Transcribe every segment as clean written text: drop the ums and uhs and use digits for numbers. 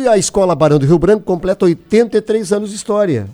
E a Escola Barão do Rio Branco completa 83 anos de história.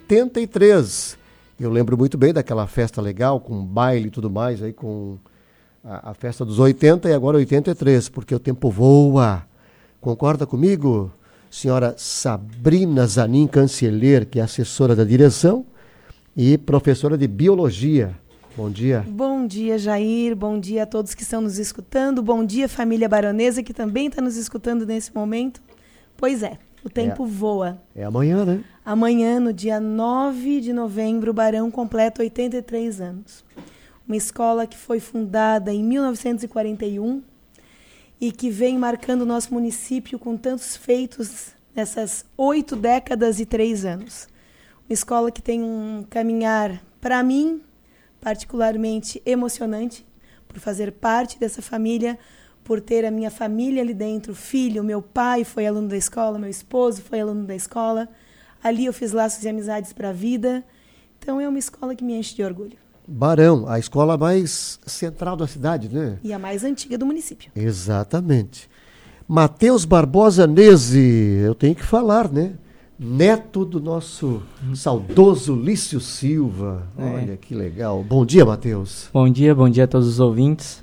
83. Eu lembro muito bem daquela festa legal, com baile e tudo mais, aí com a festa dos 80 e agora 83, porque o tempo voa. Concorda comigo, senhora Sabrina Zanin Canceler, que é assessora da direção e professora de biologia. Bom dia. Bom dia, Jair. Bom dia a todos que estão nos escutando. Bom dia, família baronesa, que também está nos escutando nesse momento. Pois é, o tempo voa. É amanhã, né? Amanhã, no dia 9 de novembro, o Barão completa 83 anos. Uma escola que foi fundada em 1941 e que vem marcando o nosso município com tantos feitos nessas 8 décadas e 3 anos. Uma escola que tem um caminhar, para mim, particularmente emocionante, por fazer parte dessa família, por ter a minha família ali dentro, filho, meu pai foi aluno da escola, meu esposo foi aluno da escola. Ali eu fiz laços e amizades para a vida. Então é uma escola que me enche de orgulho. Barão, a escola mais central da cidade, né? E a mais antiga do município. Exatamente. Matheus Barbosa Nese, eu tenho que falar, né? Neto do nosso saudoso Lício Silva. Olha que legal. Bom dia, Matheus. Bom dia a todos os ouvintes.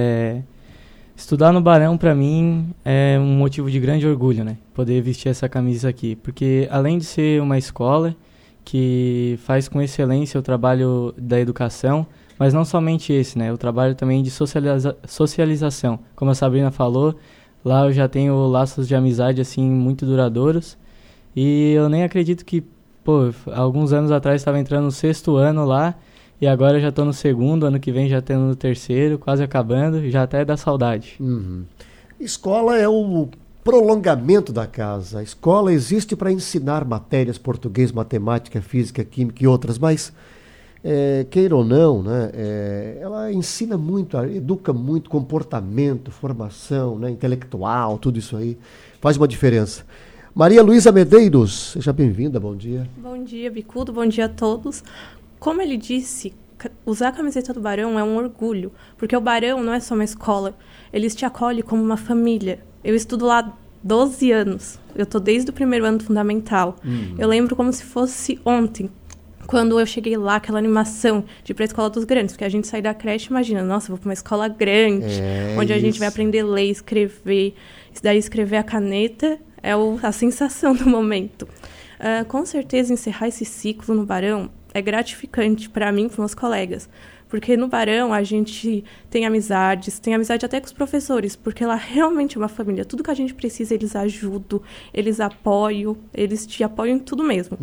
Estudar no Barão, para mim, é um motivo de grande orgulho, né? Poder vestir essa camisa aqui. Porque, além de ser uma escola que faz com excelência o trabalho da educação, mas não somente esse, né? O trabalho também de socialização. Como a Sabrina falou, lá eu já tenho laços de amizade, assim, muito duradouros. E eu nem acredito que, alguns anos atrás estava entrando no 6º ano lá, e agora eu já estou no 2º, ano que vem já estou no 3º, quase acabando, já até dá saudade. Escola é o prolongamento da casa. A escola existe para ensinar matérias, português, matemática, física, química e outras, mas, queira ou não, né, ela ensina muito, educa muito comportamento, formação, né, intelectual, tudo isso aí faz uma diferença. Maria Luísa Medeiros, seja bem-vinda, bom dia. Bom dia, Bicudo, bom dia a todos. Como ele disse, usar a camiseta do Barão é um orgulho, porque o Barão não é só uma escola, eles te acolhem como uma família. Eu estudo lá 12 anos, eu estou desde o 1º ano do fundamental. Eu lembro como se fosse ontem, quando eu cheguei lá, aquela animação de ir para a escola dos grandes, porque a gente sai da creche, imagina, nossa, vou para uma escola grande, onde a gente vai aprender a ler, escrever, isso daí escrever a caneta é a sensação do momento. Com certeza, encerrar esse ciclo no Barão é gratificante para mim e para meus colegas, porque no Barão a gente tem amizade até com os professores, porque lá realmente é uma família. Tudo que a gente precisa, eles ajudam, eles apoiam, eles te apoiam em tudo mesmo.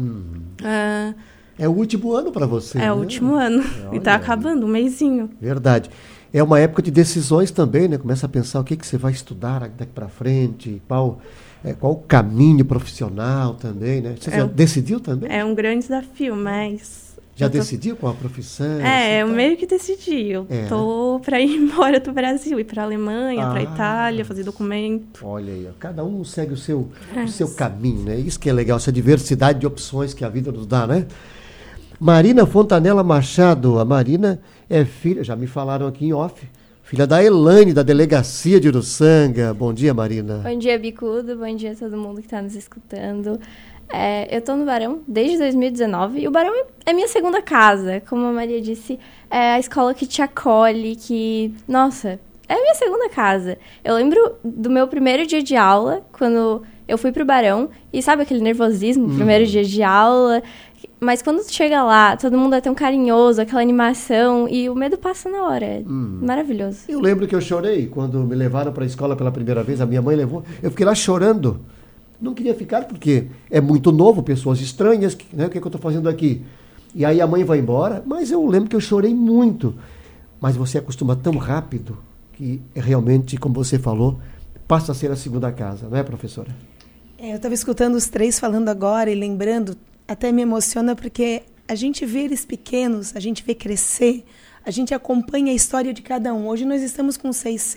É o último ano para você, né? É o último ano, e está acabando, um mesinho. Verdade. É uma época de decisões também, né? Começa a pensar o que você vai estudar daqui para frente, qual o caminho profissional também, né? Você já decidiu também? É um grande desafio, mas... Já decidiu qual a profissão? Eu meio que decidi. Eu tô para ir embora do Brasil, ir para a Alemanha, para a Itália, fazer documento. Olha aí, cada um segue o seu caminho, né? Isso que é legal, essa diversidade de opções que a vida nos dá, né? Marina Fontanella Machado, a Marina é filha, já me falaram aqui em off, filha da Elaine, da delegacia de Uruçanga. Bom dia, Marina. Bom dia, Bicudo. Bom dia a todo mundo que está nos escutando. Eu estou no Barão desde 2019 e o Barão é minha segunda casa. Como a Maria disse, é a escola que te acolhe, que... Nossa, é a minha segunda casa. Eu lembro do meu primeiro dia de aula, quando eu fui pro Barão, e sabe aquele nervosismo, primeiro dia de aula... Mas quando tu chega lá, todo mundo é tão carinhoso, aquela animação, e o medo passa na hora. É maravilhoso. Eu lembro que eu chorei quando me levaram para a escola pela primeira vez, a minha mãe levou. Eu fiquei lá chorando. Não queria ficar porque é muito novo, pessoas estranhas, né? O que eu estou fazendo aqui? E aí a mãe vai embora, mas eu lembro que eu chorei muito. Mas você acostuma tão rápido que realmente, como você falou, passa a ser a segunda casa, não é, professora? Eu estava escutando os três falando agora e lembrando... Até me emociona porque a gente vê eles pequenos, a gente vê crescer, a gente acompanha a história de cada um. Hoje nós estamos com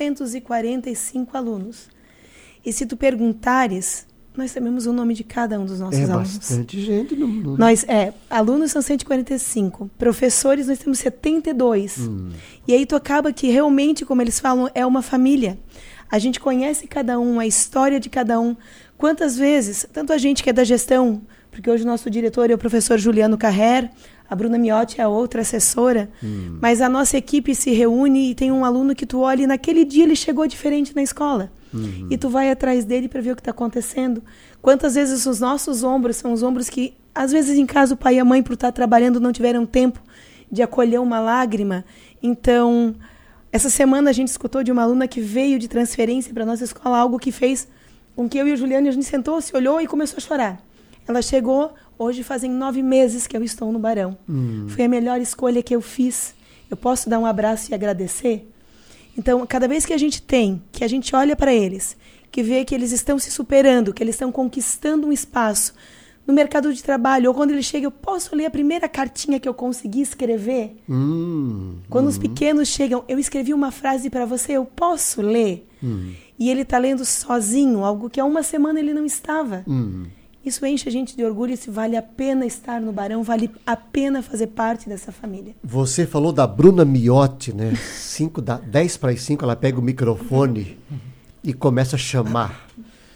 645 alunos. E se tu perguntares, nós sabemos o nome de cada um dos nossos alunos. É bastante gente. Alunos são 145, professores nós temos 72. E aí tu acaba que realmente, como eles falam, é uma família. A gente conhece cada um, a história de cada um. Quantas vezes, tanto a gente que é da gestão, porque hoje o nosso diretor é o professor Juliano Carrer, a Bruna Miotti é a outra assessora, mas a nossa equipe se reúne e tem um aluno que tu olha e naquele dia ele chegou diferente na escola. E tu vai atrás dele para ver o que está acontecendo. Quantas vezes os nossos ombros são os ombros que, às vezes em casa o pai e a mãe, por estar trabalhando, não tiveram tempo de acolher uma lágrima. Então, essa semana a gente escutou de uma aluna que veio de transferência para a nossa escola, algo que fez com que eu e o Juliano, a gente sentou, se olhou e começou a chorar. Ela chegou, hoje fazem 9 meses que eu estou no Barão. Foi a melhor escolha que eu fiz. Eu posso dar um abraço e agradecer? Então, cada vez que a gente olha para eles, que vê que eles estão se superando, que eles estão conquistando um espaço no mercado de trabalho, ou quando ele chega, eu posso ler a primeira cartinha que eu consegui escrever? Quando os pequenos chegam, eu escrevi uma frase para você, eu posso ler? E ele está lendo sozinho, algo que há uma semana ele não estava. Isso enche a gente de orgulho, se vale a pena estar no Barão, vale a pena fazer parte dessa família. Você falou da Bruna Miotti, né? 10 para as 5, ela pega o microfone e começa a chamar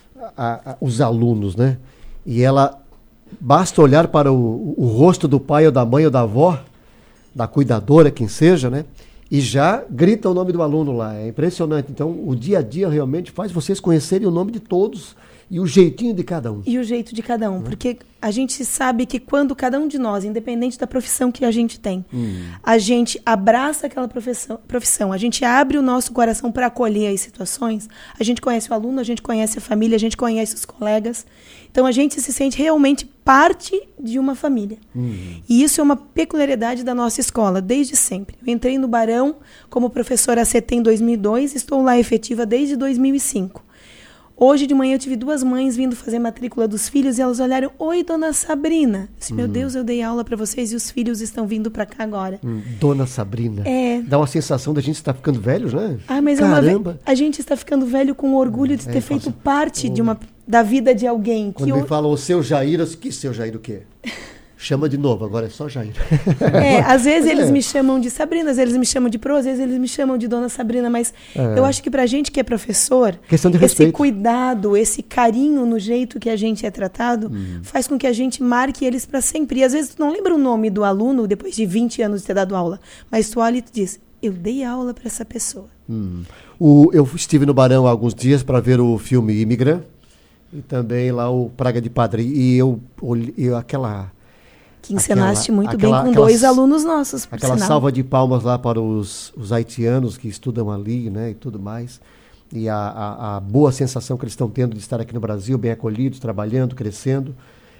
os alunos, né? E ela, basta olhar para o rosto do pai ou da mãe ou da avó, da cuidadora, quem seja, né? E já grita o nome do aluno lá, é impressionante. Então, o dia a dia realmente faz vocês conhecerem o nome de todos e o jeitinho de cada um. E o jeito de cada um, porque a gente sabe que quando cada um de nós, independente da profissão que a gente tem, a gente abraça aquela profissão, a gente abre o nosso coração para acolher as situações, a gente conhece o aluno, a gente conhece a família, a gente conhece os colegas, então a gente se sente realmente parte de uma família. E isso é uma peculiaridade da nossa escola, desde sempre. Eu entrei no Barão como professora ACT em 2002, estou lá efetiva desde 2005. Hoje de manhã eu tive 2 mães vindo fazer matrícula dos filhos e elas olharam, oi, dona Sabrina. Eu disse, meu Deus, eu dei aula para vocês e os filhos estão vindo para cá agora. Dona Sabrina. Dá uma sensação da gente estar ficando velhos, né? Mas caramba. A gente está ficando velho com orgulho de ter feito parte da vida de alguém. Quando me falam o seu Jair, eu disse, que seu Jair o quê? Chama de novo, agora é só Jair. Às vezes eles me chamam de Sabrina, às vezes eles me chamam de Pro, às vezes eles me chamam de Dona Sabrina, mas eu acho que pra gente que é professor, questão de respeito. Esse cuidado, esse carinho no jeito que a gente é tratado, faz com que a gente marque eles para sempre. E às vezes tu não lembra o nome do aluno depois de 20 anos de ter dado aula, mas tu olha e tu diz, eu dei aula para essa pessoa. Eu estive no Barão há alguns dias para ver o filme Imigrant e também lá o Praga de Padre. E eu olhei que encenaste muito bem com 2 alunos nossos, por aquela sinal. salva de palmas lá para os haitianos que estudam ali, né, e tudo mais. E a boa sensação que eles estão tendo de estar aqui no Brasil, bem acolhidos, trabalhando, crescendo.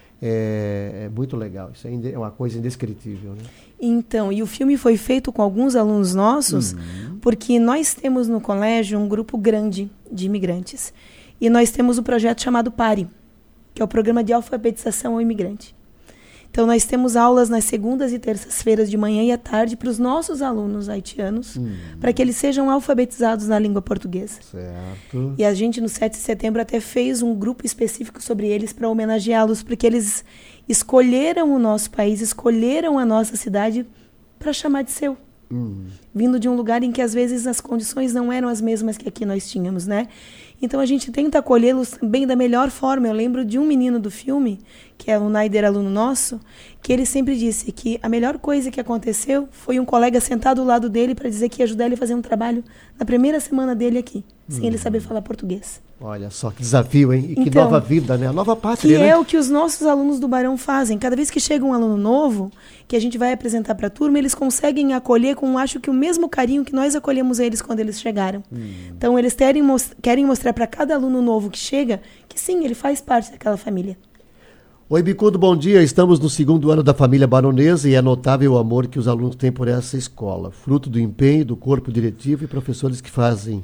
É muito legal. Isso é uma coisa indescritível, né? Então, e o filme foi feito com alguns alunos nossos, porque nós temos no colégio um grupo grande de imigrantes. E nós temos um projeto chamado PARE, que é o Programa de Alfabetização ao Imigrante. Então, nós temos aulas nas segundas e terças-feiras de manhã e à tarde para os nossos alunos haitianos, para que eles sejam alfabetizados na língua portuguesa. Certo. E a gente, no 7 de setembro, até fez um grupo específico sobre eles para homenageá-los, porque eles escolheram o nosso país, escolheram a nossa cidade para chamar de seu. Vindo de um lugar em que, às vezes, as condições não eram as mesmas que aqui nós tínhamos, né? Então, a gente tenta acolhê-los também da melhor forma. Eu lembro de um menino do filme, que é o Naider, aluno nosso, que ele sempre disse que a melhor coisa que aconteceu foi um colega sentado ao lado dele para dizer que ia ajudar ele a fazer um trabalho na primeira semana dele aqui, sem ele saber falar português. Olha só, que desafio, hein? E que então, nova vida, né? A nova pátria, que né? é o que os nossos alunos do Barão fazem. Cada vez que chega um aluno novo, que a gente vai apresentar para a turma, eles conseguem acolher com, acho que, o mesmo carinho que nós acolhemos eles quando eles chegaram. Então, eles querem mostrar para cada aluno novo que chega que, sim, ele faz parte daquela família. Oi, Bicudo, bom dia. Estamos no 2º ano da família baronesa e é notável o amor que os alunos têm por essa escola. Fruto do empenho do corpo diretivo e professores que fazem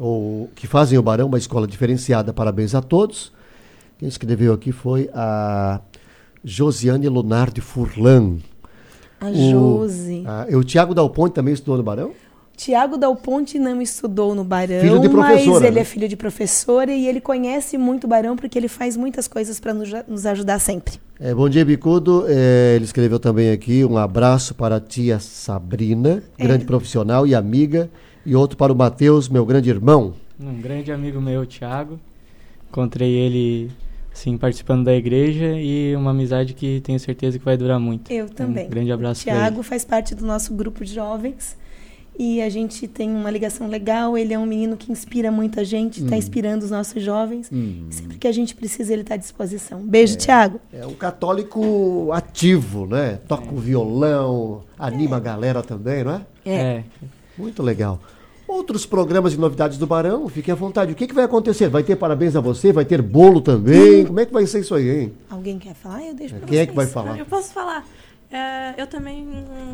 o Barão uma escola diferenciada. Parabéns a todos. Quem escreveu aqui foi a Josiane Lunardi Furlan. A Josi. O Tiago Dal Ponte também estudou no Barão? Tiago Dal Ponte não estudou no Barão, filho de professora, mas ele né? é filho de professora e ele conhece muito o Barão porque ele faz muitas coisas para nos ajudar sempre. Bom dia, Bicudo. Ele escreveu também aqui um abraço para a tia Sabrina, grande profissional e amiga, e outro para o Matheus, meu grande irmão. Um grande amigo meu, Thiago. Encontrei ele, assim, participando da igreja e uma amizade que tenho certeza que vai durar muito. Eu também. Um grande abraço para ele. Thiago faz parte do nosso grupo de jovens e a gente tem uma ligação legal. Ele é um menino que inspira muita gente, está inspirando os nossos jovens. Sempre que a gente precisa, ele está à disposição. Beijo, Thiago. É um católico ativo, né? Toca o violão, anima a galera também, não é? É. Muito legal. Outros programas e novidades do Barão, fique à vontade. O que vai acontecer? Vai ter parabéns a você? Vai ter bolo também? Como é que vai ser isso aí, hein? Alguém quer falar? Eu deixo pra Quem vocês. é que vai falar? Eu posso falar. Eu também...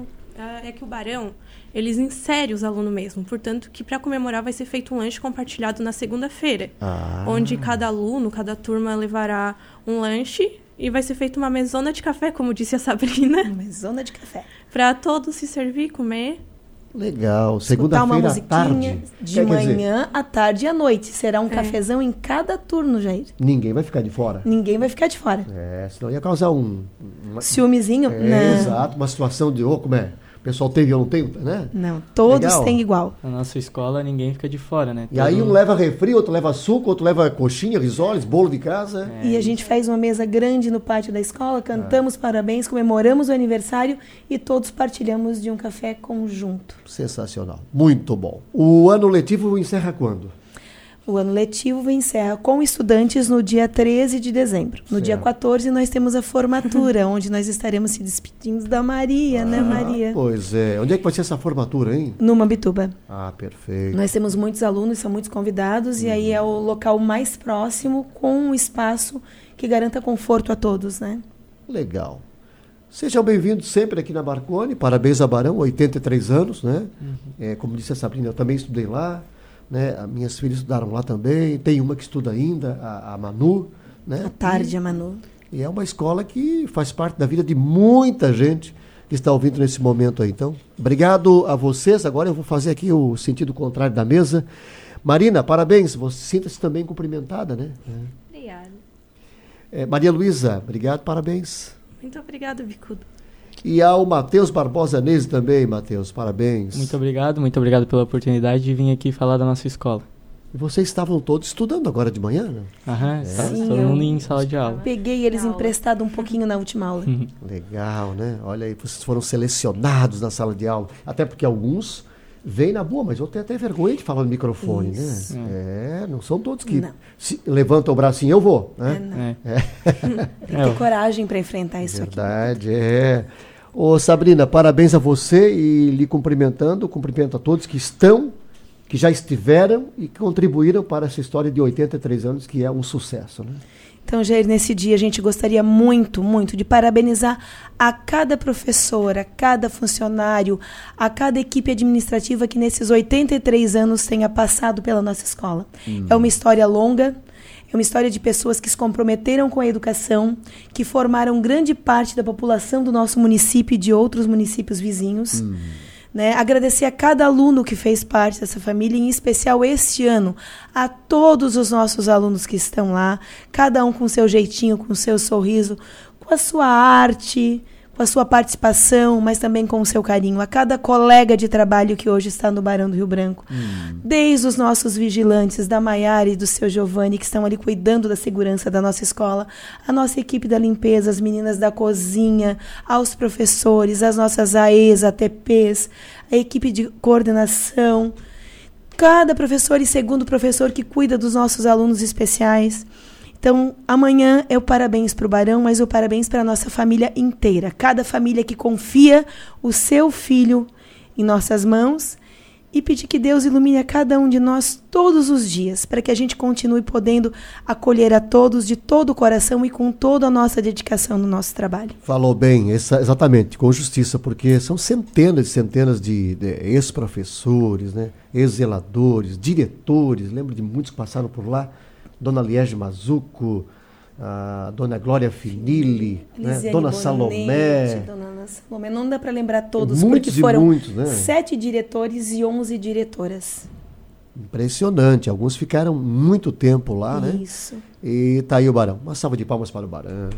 é que o Barão, eles inserem os alunos mesmo. Portanto, que para comemorar vai ser feito um lanche compartilhado na segunda-feira. Onde cada aluno, cada turma levará um lanche e vai ser feita uma mesona de café, como disse a Sabrina. Uma mesona de café. Para todos se servir, comer. Legal. Escutar uma Segunda-feira à musiquinha tarde. de manhã, à tarde e à noite. Será um cafezão em cada turno, Jair. Ninguém vai ficar de fora. Ninguém vai ficar de fora. Senão ia causar Ciúmezinho? Não. Exato, uma situação de, como é? O pessoal teve ou não tem, né? Não, todos Legal. têm igual. Na nossa escola, ninguém fica de fora, né? E aí um leva refri, outro leva suco, outro leva coxinha, risoles, bolo de casa. E a gente faz uma mesa grande no pátio da escola, cantamos parabéns, comemoramos o aniversário e todos partilhamos de um café conjunto. Sensacional. Muito bom. O ano letivo encerra quando? O ano letivo encerra com estudantes no dia 13 de dezembro. No dia 14 nós temos a formatura, onde nós estaremos se despedindo da Maria, né, Maria? Pois é. Onde é que vai ser essa formatura, hein? No Mambituba. Perfeito. Nós temos muitos alunos, são muitos convidados, e aí é o local mais próximo, com um espaço que garanta conforto a todos, né? Legal. Sejam bem-vindos sempre aqui na Marconi. Parabéns a Barão, 83 anos, né? Como disse a Sabrina, eu também estudei lá. Né? As minhas filhas estudaram lá também. Tem uma que estuda ainda, a Manu. Né? À tarde, a Manu. E é uma escola que faz parte da vida de muita gente que está ouvindo nesse momento aí. Então, obrigado a vocês. Agora eu vou fazer aqui o sentido contrário da mesa. Marina, parabéns. Você sinta-se também cumprimentada, né? Obrigada. Maria Luísa, obrigado, parabéns. Muito obrigada, Bicudo. E ao Matheus Barbosa Nese também, Matheus, parabéns. Muito obrigado pela oportunidade de vir aqui falar da nossa escola. E vocês estavam todos estudando agora de manhã, né? Sim, todo mundo em sala de aula. Peguei eles emprestado um pouquinho na última aula. Legal, né? Olha aí, vocês foram selecionados na sala de aula. Até porque alguns vêm na boa, mas eu tenho até vergonha de falar no microfone, Isso. né? Não são todos que levantam o bracinho, eu vou, né? Tem que ter coragem para enfrentar isso aqui. Verdade, Ô Sabrina, parabéns a você e lhe cumprimento a todos que já estiveram e que contribuíram para essa história de 83 anos, que é um sucesso, né? Então, Jair, nesse dia a gente gostaria muito, muito de parabenizar a cada professor, a cada funcionário, a cada equipe administrativa que nesses 83 anos tenha passado pela nossa escola. É uma história longa, é uma história de pessoas que se comprometeram com a educação, que formaram grande parte da população do nosso município e de outros municípios vizinhos. Né? Agradecer a cada aluno que fez parte dessa família, em especial este ano, a todos os nossos alunos que estão lá, cada um com seu jeitinho, com seu sorriso, com a sua arte, com a sua participação, mas também com o seu carinho. A cada colega de trabalho que hoje está no Barão do Rio Branco. Desde os nossos vigilantes, da Maiara e do seu Giovanni, que estão ali cuidando da segurança da nossa escola, a nossa equipe da limpeza, as meninas da cozinha, aos professores, as nossas AEs, ATPs, a equipe de coordenação, cada professor e segundo professor que cuida dos nossos alunos especiais. Então, amanhã é o parabéns para o Barão, mas o parabéns para a nossa família inteira. Cada família que confia o seu filho em nossas mãos e pedir que Deus ilumine a cada um de nós todos os dias, para que a gente continue podendo acolher a todos de todo o coração e com toda a nossa dedicação no nosso trabalho. Falou bem, exatamente, com justiça, porque são centenas e centenas de ex-professores, né, ex-zeladores, diretores, lembro de muitos que passaram por lá, Dona Liege Mazuco, a Dona Glória Finilli, né? Dona Salomé. Dona Ana Salomé. Não dá para lembrar todos, muitos porque foram muitos, né? 7 diretores e 11 diretoras. Impressionante. Alguns ficaram muito tempo lá, né? Isso. E tá aí o Barão. Uma salva de palmas para o Barão.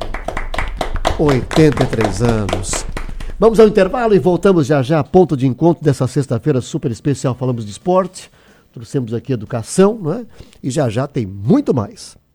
83 anos. Vamos ao intervalo e voltamos já já. Ponto de encontro dessa sexta-feira super especial. Falamos de esporte. trouxemos aqui educação, não é? E já tem muito mais.